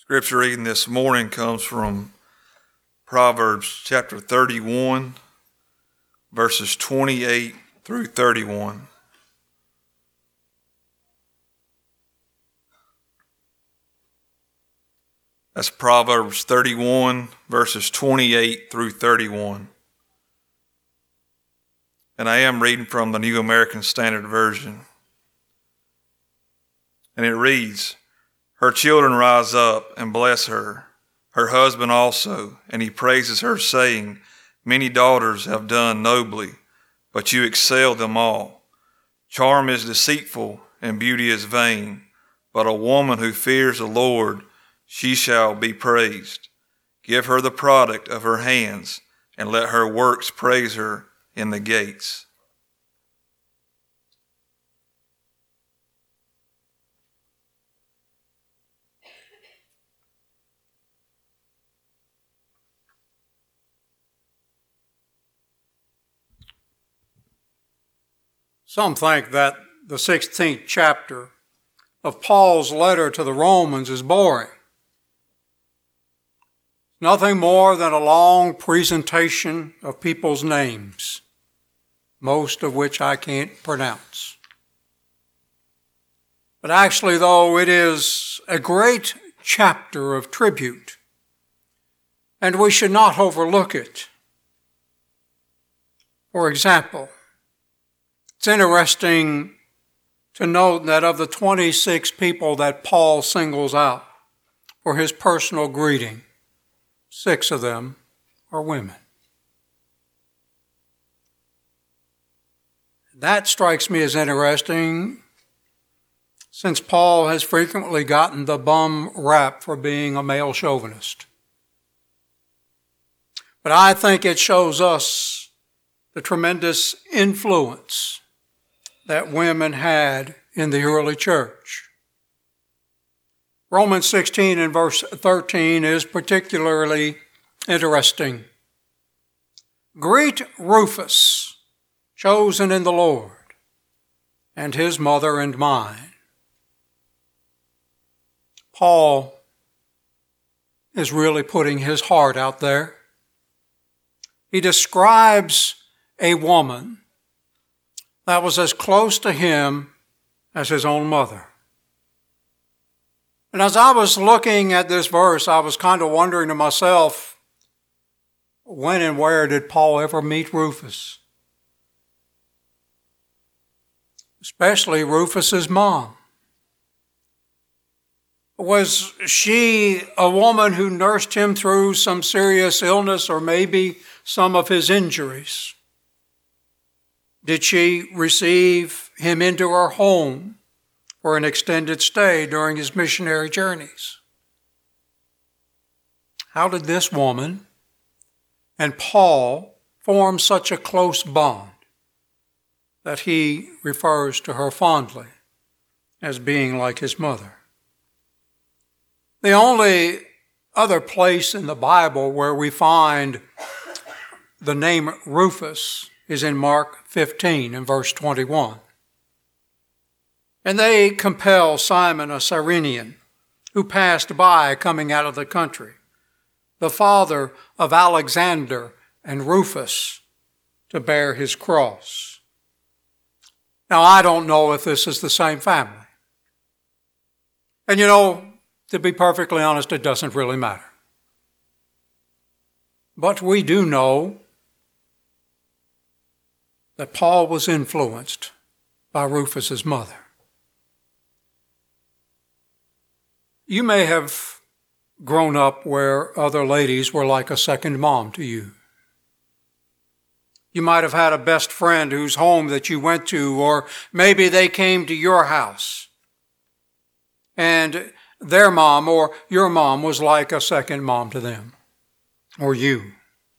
Scripture reading this morning comes from Proverbs chapter 31, verses 28 through 31. That's Proverbs 31, verses 28 through 31. And I am reading from the New American Standard Version. And it reads, "Her children rise up and bless her, her husband also, and he praises her, saying, Many daughters have done nobly, but you excel them all. Charm is deceitful and beauty is vain, but a woman who fears the Lord, she shall be praised. Give her the product of her hands, and let her works praise her in the gates." Some think that the 16th chapter of Paul's letter to the Romans is boring. Nothing more than a long presentation of people's names, most of which I can't pronounce. But actually, though, it is a great chapter of tribute, and we should not overlook it. For example, it's interesting to note that of the 26 people that Paul singles out for his personal greeting, 6 of them are women. That strikes me as interesting, since Paul has frequently gotten the bum rap for being a male chauvinist. But I think it shows us the tremendous influence that women had in the early church. Romans 16 and verse 13 is particularly interesting. "Greet Rufus, chosen in the Lord, and his mother and mine." Paul is really putting his heart out there. He describes a woman that was as close to him as his own mother. And as I was looking at this verse, I was kind of wondering to myself, when and where did Paul ever meet Rufus? Especially Rufus's mom. Was she a woman who nursed him through some serious illness or maybe some of his injuries? Did she receive him into her home for an extended stay during his missionary journeys? How did this woman and Paul form such a close bond that he refers to her fondly as being like his mother? The only other place in the Bible where we find the name Rufus is in Mark 15 and verse 21. "And they compel Simon, a Cyrenian, who passed by coming out of the country, the father of Alexander and Rufus, to bear his cross." Now, I don't know if this is the same family. And to be perfectly honest, it doesn't really matter. But we do know that Paul was influenced by Rufus's mother. You may have grown up where other ladies were like a second mom to you. You might have had a best friend whose home that you went to, or maybe they came to your house. And their mom or your mom was like a second mom to them, or you.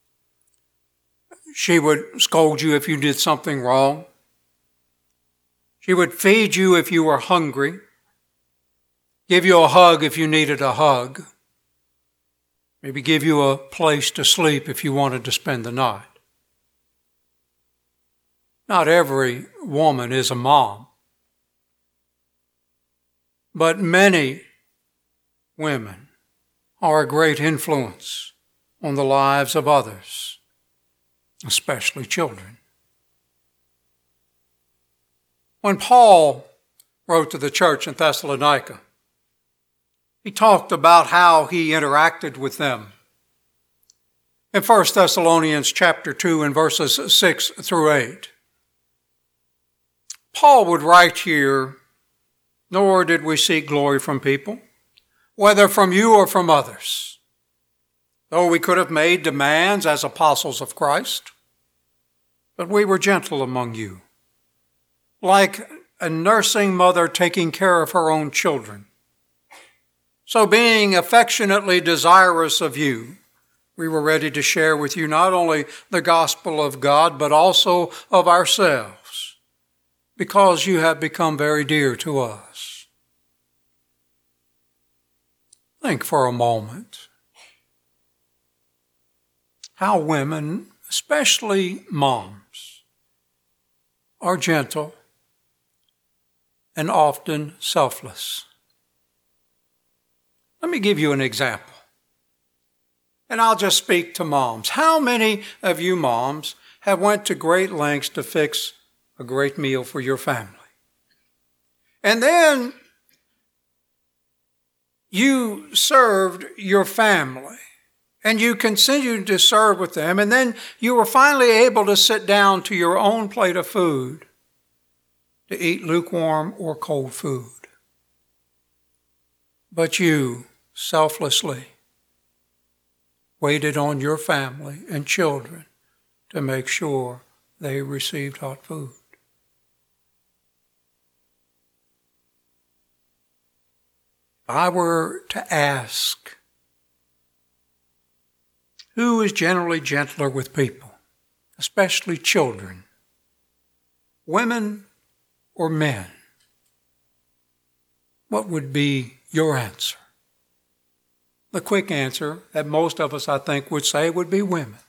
She would scold you if you did something wrong. She would feed you if you were hungry, give you a hug if you needed a hug, maybe give you a place to sleep if you wanted to spend the night. Not every woman is a mom, but many women are a great influence on the lives of others, especially children. When Paul wrote to the church in Thessalonica, he talked about how he interacted with them. In 1 Thessalonians chapter 2 and verses 6 through 8, Paul would write here, "Nor did we seek glory from people, whether from you or from others, though we could have made demands as apostles of Christ, but we were gentle among you, like a nursing mother taking care of her own children. So being affectionately desirous of you, we were ready to share with you not only the gospel of God, but also of ourselves, because you have become very dear to us." Think for a moment how women, especially moms, are gentle and often selfless. Let me give you an example. And I'll just speak to moms. How many of you moms have went to great lengths to fix a great meal for your family? And then you served your family and you continued to serve with them, and then you were finally able to sit down to your own plate of food to eat lukewarm or cold food. But you selflessly waited on your family and children to make sure they received hot food. If I were to ask, who is generally gentler with people, especially children, women or men? What would be your answer? The quick answer that most of us, I think, would say would be women.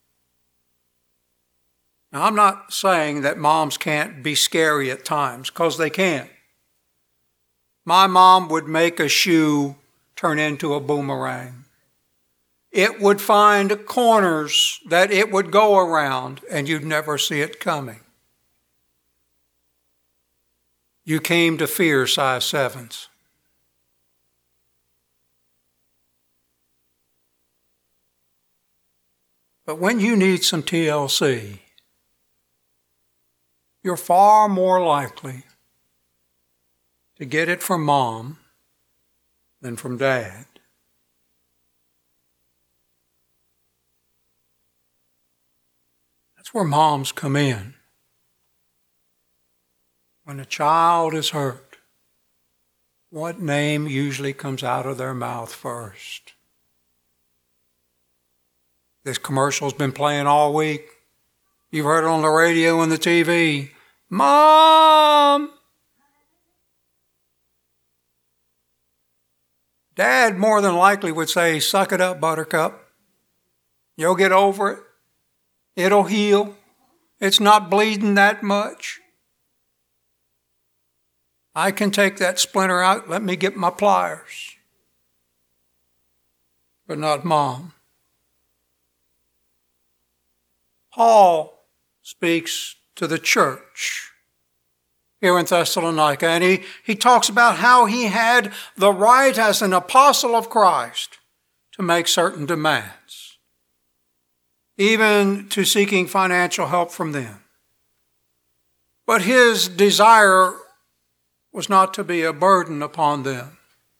Now, I'm not saying that moms can't be scary at times, because they can. My mom would make a shoe turn into a boomerang. It would find corners that it would go around, and you'd never see it coming. You came to fear size 7s. But when you need some TLC, you're far more likely to get it from mom than from dad. That's where moms come in. When a child is hurt, what name usually comes out of their mouth first? This commercial's been playing all week. You've heard it on the radio and the TV. Mom! Dad more than likely would say, "Suck it up, Buttercup. You'll get over it. It'll heal. It's not bleeding that much. I can take that splinter out. Let me get my pliers." But not Mom. Paul speaks to the church here in Thessalonica, and he talks about how he had the right as an apostle of Christ to make certain demands, even to seeking financial help from them. But his desire was not to be a burden upon them,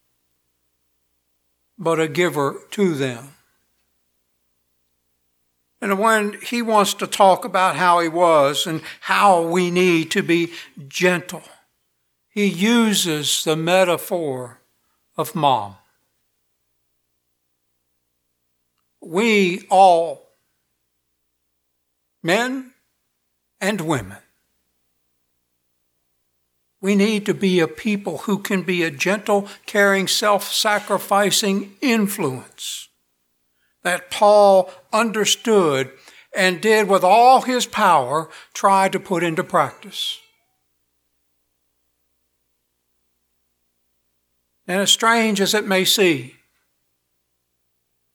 but a giver to them. And when he wants to talk about how he was and how we need to be gentle, he uses the metaphor of mom. We all, men and women, we need to be a people who can be a gentle, caring, self-sacrificing influence that Paul understood and did with all his power try to put into practice. And as strange as it may seem,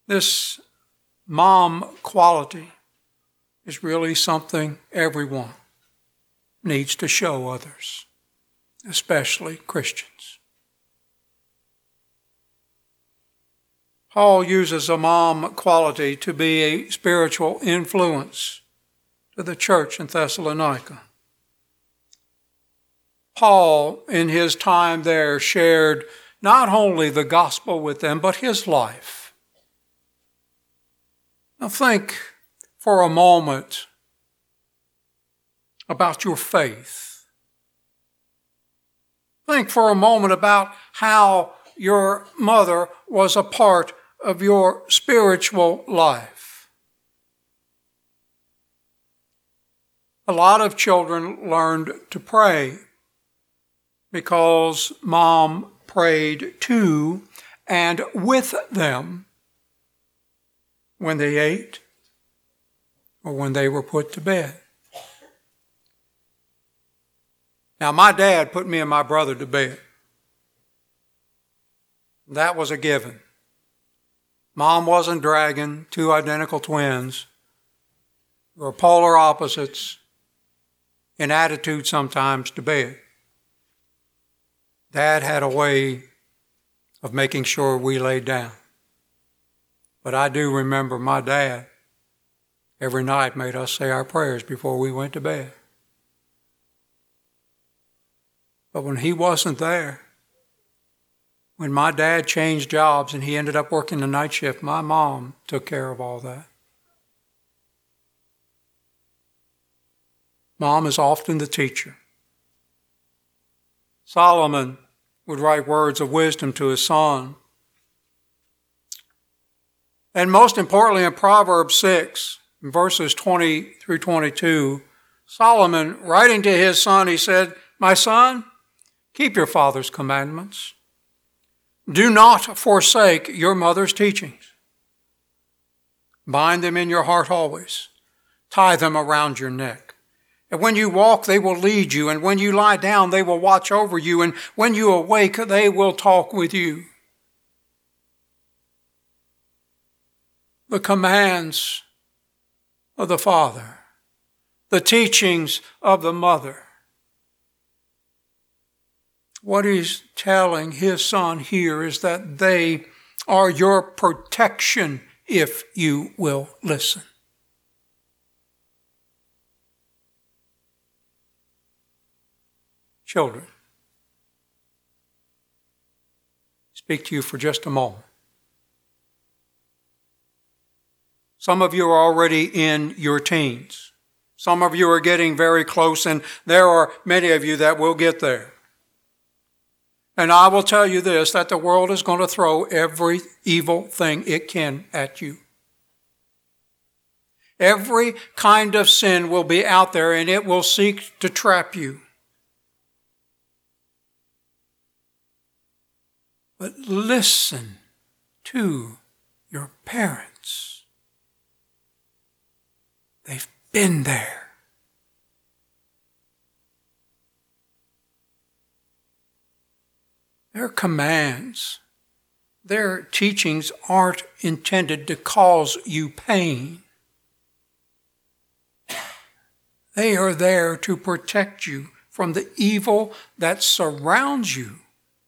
This mom quality is really something everyone needs to show others, especially Christians. Paul uses a mom quality to be a spiritual influence to the church in Thessalonica. Paul, in his time there, shared not only the gospel with them, but his life. Now think for a moment about your faith. Think for a moment about how your mother was a part of your spiritual life. A lot of children learned to pray because mom prayed to and with them when they ate or when they were put to bed. Now, my dad put me and my brother to bed. That was a given. Mom wasn't dragging two identical twins who were polar opposites in attitude sometimes to bed. Dad had a way of making sure we laid down. But I do remember my dad every night made us say our prayers before we went to bed. But when he wasn't there, when my dad changed jobs and he ended up working the night shift, my mom took care of all that. Mom is often the teacher. Solomon would write words of wisdom to his son. And most importantly, in Proverbs 6, verses 20 through 22, Solomon, writing to his son, he said, "My son, keep your father's commandments. Do not forsake your mother's teachings. Bind them in your heart always. Tie them around your neck. And when you walk, they will lead you. And when you lie down, they will watch over you. And when you awake, they will talk with you." The commands of the father, the teachings of the mother. What he's telling his son here is that they are your protection if you will listen. Children, speak to you for just a moment. Some of you are already in your teens. Some of you are getting very close, and there are many of you that will get there. And I will tell you this, that the world is going to throw every evil thing it can at you. Every kind of sin will be out there, and it will seek to trap you. But listen to your parents. They've been there. Their commands, their teachings aren't intended to cause you pain. They are there to protect you from the evil that surrounds you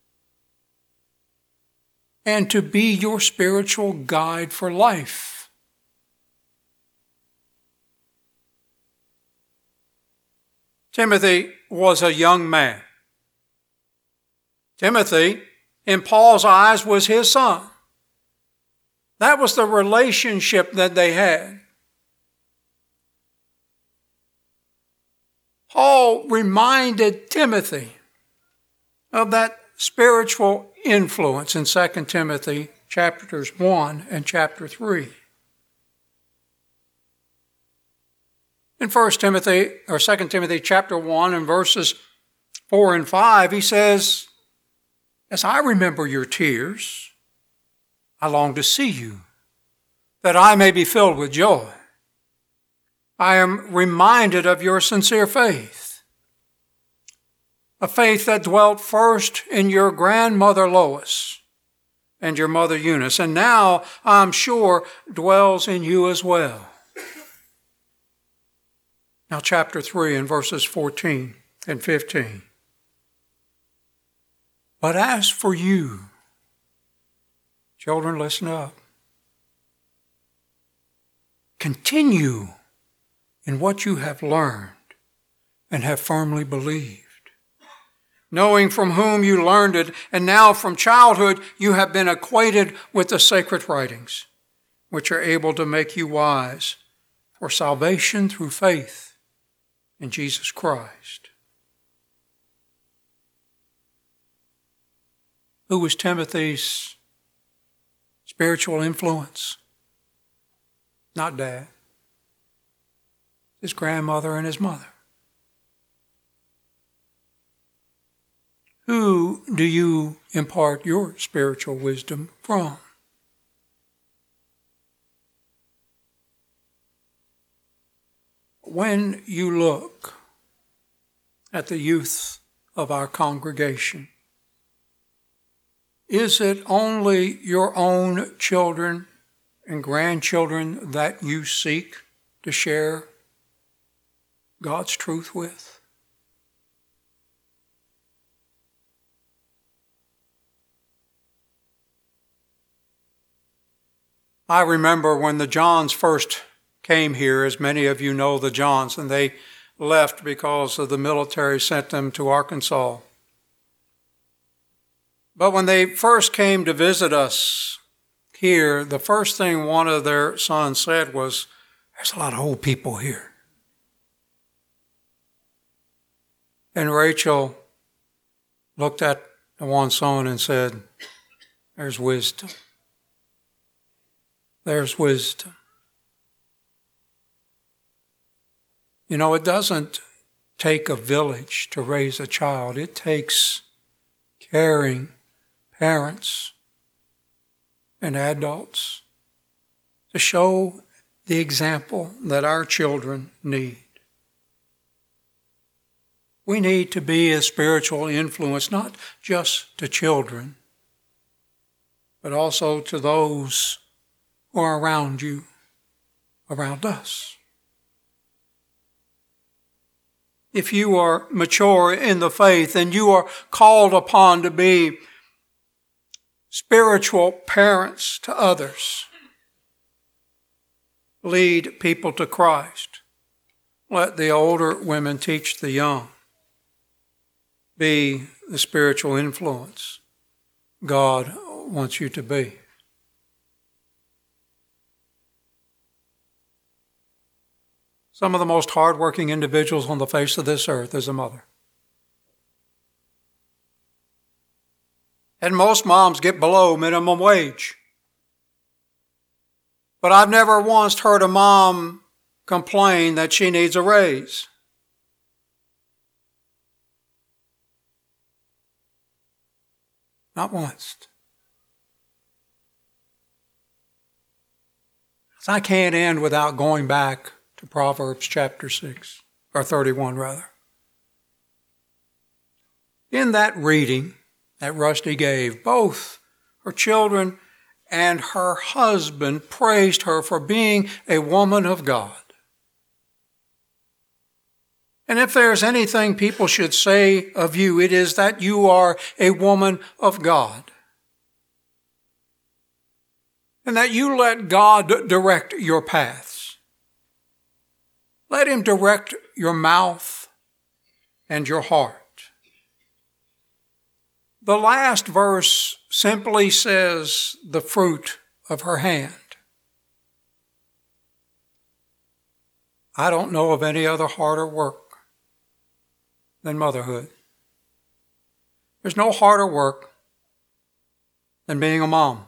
and to be your spiritual guide for life. Timothy was a young man. Timothy, in Paul's eyes, was his son. That was the relationship that they had. Paul reminded Timothy of that spiritual influence in 2 Timothy chapters 1 and chapter 3. In 2 Timothy chapter 1 and verses 4 and 5, he says, "As I remember your tears, I long to see you, that I may be filled with joy. I am reminded of your sincere faith, a faith that dwelt first in your grandmother Lois and your mother Eunice, and now, I'm sure, dwells in you as well. Now, chapter 3 and verses 14 and 15. But as for you, children, listen up. Continue in what you have learned and have firmly believed, knowing from whom you learned it, and now from childhood you have been acquainted with the sacred writings, which are able to make you wise for salvation through faith in Jesus Christ. Who was Timothy's spiritual influence? Not Dad. His grandmother and his mother. Who do you impart your spiritual wisdom from? When you look at the youth of our congregation, is it only your own children and grandchildren that you seek to share God's truth with? I remember when the Johns first came here, as many of you know the Johns, and they left because of the military sent them to Arkansas. But when they first came to visit us here, the first thing one of their sons said was, "There's a lot of old people here." And Rachel looked at the one son and said, "There's wisdom. There's wisdom." You know, it doesn't take a village to raise a child. It takes caring parents and adults to show the example that our children need. We need to be a spiritual influence, not just to children, but also to those who are around you, around us. If you are mature in the faith and you are called upon to be spiritual parents to others, lead people to Christ. Let the older women teach the young. Be the spiritual influence God wants you to be. Some of the most hardworking individuals on the face of this earth is a mother. And most moms get below minimum wage. But I've never once heard a mom complain that she needs a raise. Not once. I can't end without going back to Proverbs chapter 6, or 31 rather. In that reading that Rusty gave, both her children and her husband praised her for being a woman of God. And if there's anything people should say of you, it is that you are a woman of God. And that you let God direct your paths. Let Him direct your mouth and your heart. The last verse simply says the fruit of her hand. I don't know of any other harder work than motherhood. There's no harder work than being a mom.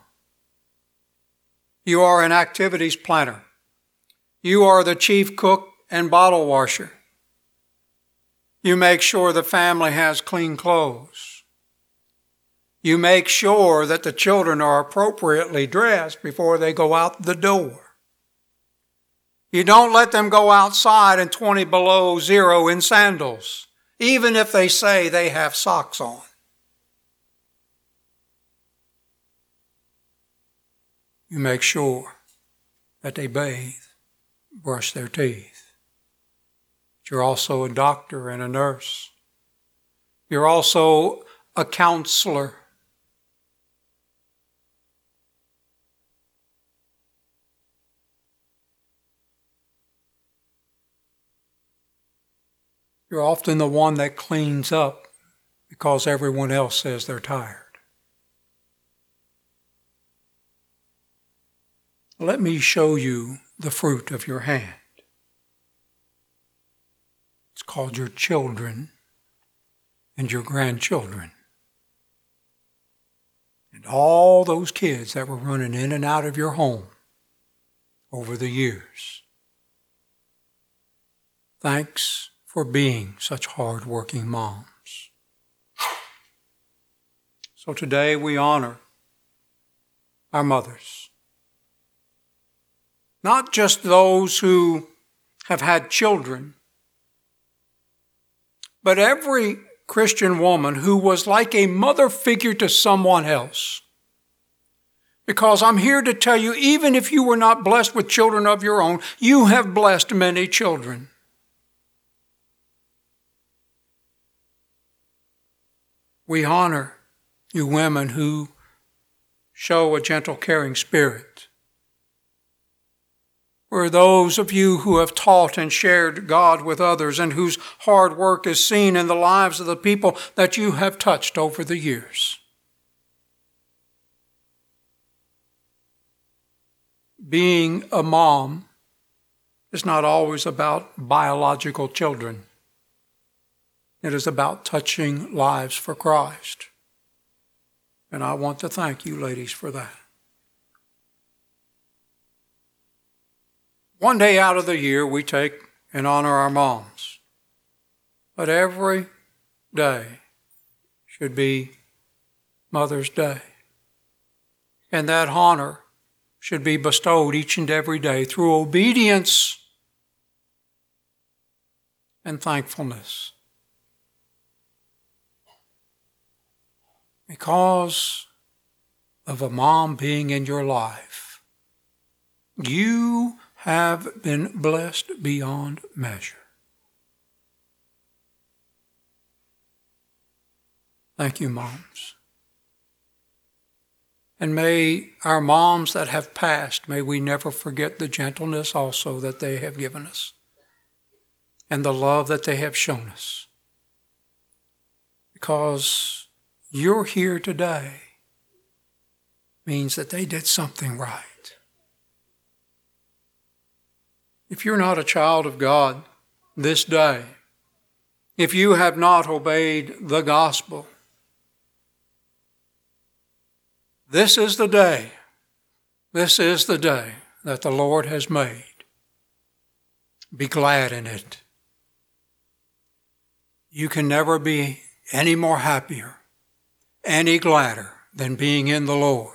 You are an activities planner. You are the chief cook and bottle washer. You make sure the family has clean clothes. You make sure that the children are appropriately dressed before they go out the door. You don't let them go outside in 20 below zero in sandals, even if they say they have socks on. You make sure that they bathe, brush their teeth. But you're also a doctor and a nurse. You're also a counselor. You're often the one that cleans up because everyone else says they're tired. Let me show you the fruit of your hand. It's called your children and your grandchildren. And all those kids that were running in and out of your home over the years. Thanks for being such hard-working moms. So today we honor our mothers. Not just those who have had children, but every Christian woman who was like a mother figure to someone else. Because I'm here to tell you, even if you were not blessed with children of your own, you have blessed many children. We honor you women who show a gentle, caring spirit. We're those of you who have taught and shared God with others and whose hard work is seen in the lives of the people that you have touched over the years. Being a mom is not always about biological children. It is about touching lives for Christ. And I want to thank you, ladies, for that. One day out of the year, we take and honor our moms. But every day should be Mother's Day. And that honor should be bestowed each and every day through obedience and thankfulness. Because of a mom being in your life, you have been blessed beyond measure. Thank you, moms. And may our moms that have passed, may we never forget the gentleness also that they have given us and the love that they have shown us. Because you're here today means that they did something right. If you're not a child of God this day, if you have not obeyed the gospel, this is the day that the Lord has made. Be glad in it. You can never be any more happier, any gladder than being in the Lord.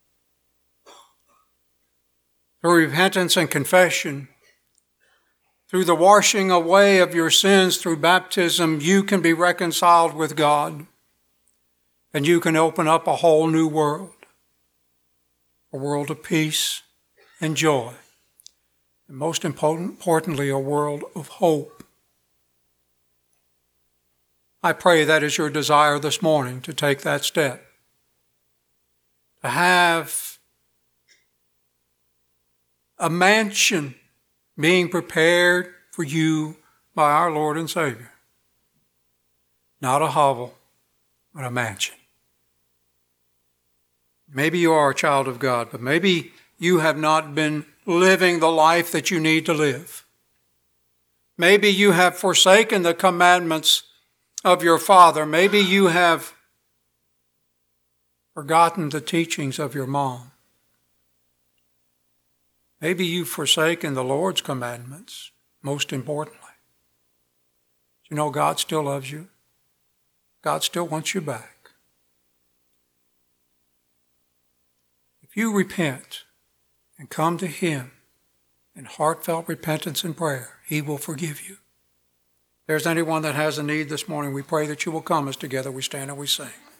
Through repentance and confession, through the washing away of your sins through baptism, you can be reconciled with God, and you can open up a whole new world, a world of peace and joy, and most importantly, a world of hope. I pray that is your desire this morning, to take that step, to have a mansion being prepared for you by our Lord and Savior. Not a hovel, but a mansion. Maybe you are a child of God, but maybe you have not been living the life that you need to live. Maybe you have forsaken the commandments of your father. Maybe you have forgotten the teachings of your mom. Maybe you've forsaken the Lord's commandments, most importantly. You know, God still loves you. God still wants you back. If you repent and come to Him in heartfelt repentance and prayer, He will forgive you. If there's anyone that has a need this morning, we pray that you will come as together we stand and we sing.